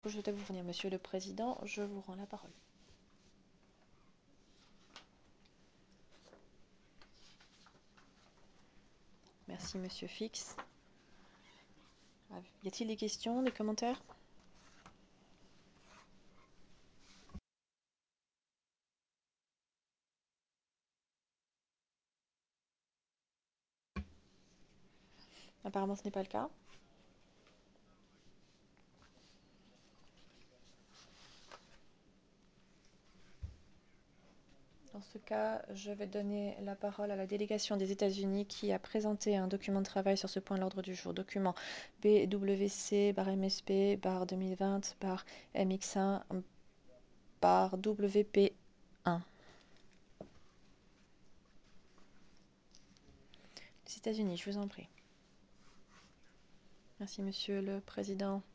Je souhaitais vous fournir, Monsieur le Président, je vous rends la parole. Merci, Monsieur Fix. Y a-t-il des questions, des commentaires? Apparemment, ce n'est pas le cas. Dans ce cas, je vais donner la parole à la délégation des États-Unis qui a présenté un document de travail sur ce point de l'ordre du jour. Document BWC/MSP/2020/MX1/WP1. Les États-Unis, je vous en prie. Merci, Monsieur le Président.